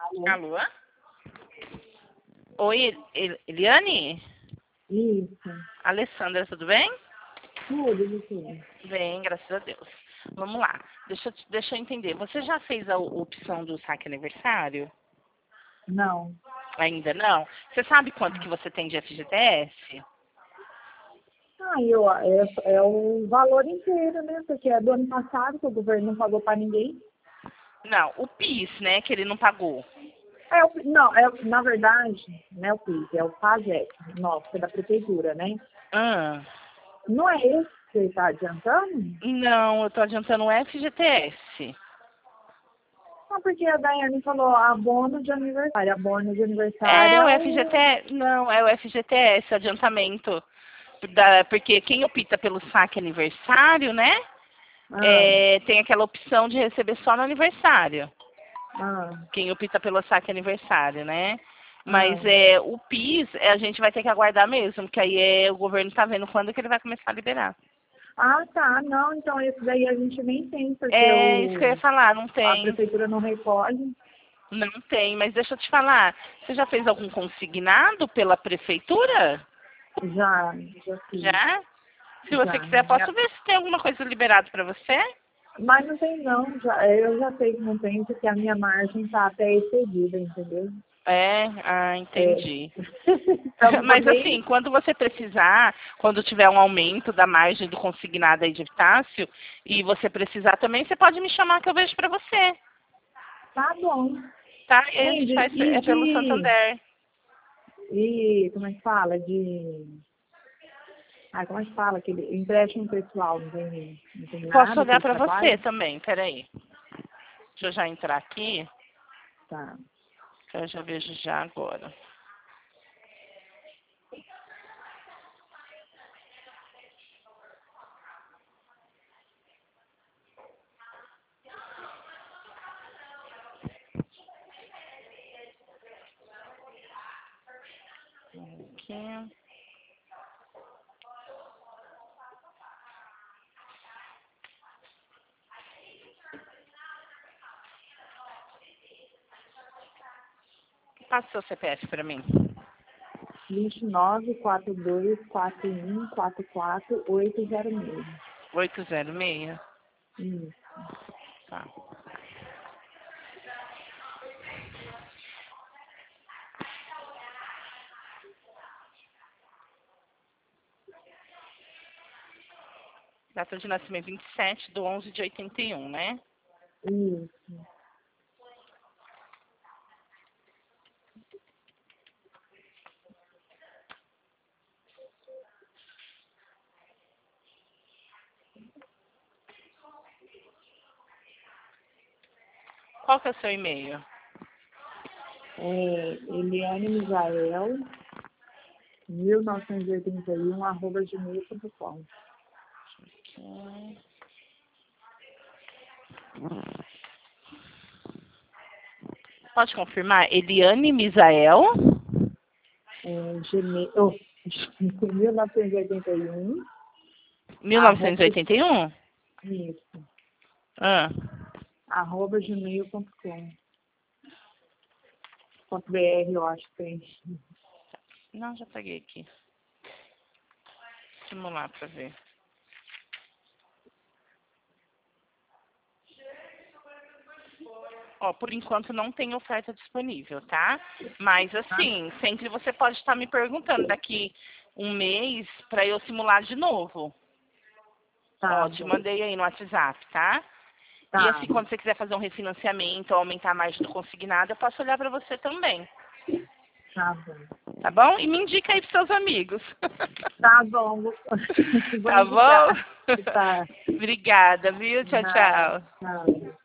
Alô? Alô? Oi, Eliane? Isso. Alessandra, tudo bem? Tudo, você. Bem, graças a Deus. Vamos lá. Deixa eu entender. Você já fez a opção do saque aniversário? Não. Ainda não? Você sabe quanto que você tem de FGTS? É o valor inteiro, né? Porque é do ano passado que o governo não pagou para ninguém. Não, o PIS, né, que ele não pagou. Na verdade, não é o PIS, é o PASEC, nosso, que é da prefeitura, né? Ah, Não é esse que você está adiantando? não, eu tô adiantando o FGTS. Não, porque a Daiane falou abono de aniversário. Abono de aniversário É é o o... FGTS, não, é o FGTS, adiantamento. Porque quem opta pelo saque aniversário, né? Ah, Tem aquela opção de receber só no aniversário. ah, Quem opta pelo saque aniversário, né? Mas ah. o PIS, a gente vai ter que aguardar mesmo, que aí o governo tá vendo quando que ele vai começar a liberar. Ah, tá. Não, então esse daí a gente nem tem, porque É isso que eu ia falar, não a tem. prefeitura não recolhe. Não tem, mas deixa eu te falar. Você já fez algum consignado pela prefeitura? Já fiz, Já? Se você já. quiser, posso ver se tem alguma coisa liberada para você? Mas não tem não, eu já sei que não tem, porque a minha margem está até excedida, entendeu? Entendi. Estamos Mas bem, assim, quando você precisar, quando tiver um aumento da margem do consignado aí de Epitácio, e você precisar também, você pode me chamar que eu vejo para você, tá bom. tá? E aí a Hein, gente faz pelo Santander. como é que fala? Como é que fala? Aquele empréstimo pessoal, não tem Posso nada que olhar eles para você trabalham? também, peraí. Deixa eu já entrar aqui, Tá. que eu já vejo já agora. Aqui. Passa o seu CPF para mim. 29424144 806. Isso. Tá. Data de nascimento 27/11/81, né? Isso. Qual que é o seu e-mail? Eliane Misael, 1981, @gmail.com. Pode confirmar? Eliane Misael? Gmail, 1981, arroba, 1981? isso, Ah, @gmail.com. .br, eu acho que tem. não, já peguei aqui. Simular para ver. Ó, por enquanto não tem oferta disponível, tá? Mas assim, sempre você pode estar me perguntando daqui um mês para eu simular de novo. Tá Ó, te bom, mandei aí no WhatsApp, tá? E tá, assim, quando você quiser fazer um refinanciamento ou aumentar a margem do consignado, eu posso olhar para você também. tá bom. Tá bom? E me indica aí pros seus amigos. Tá bom, vou Tá bom? indicar. Tá, Obrigada, viu? Tchau, nada, tchau. nada.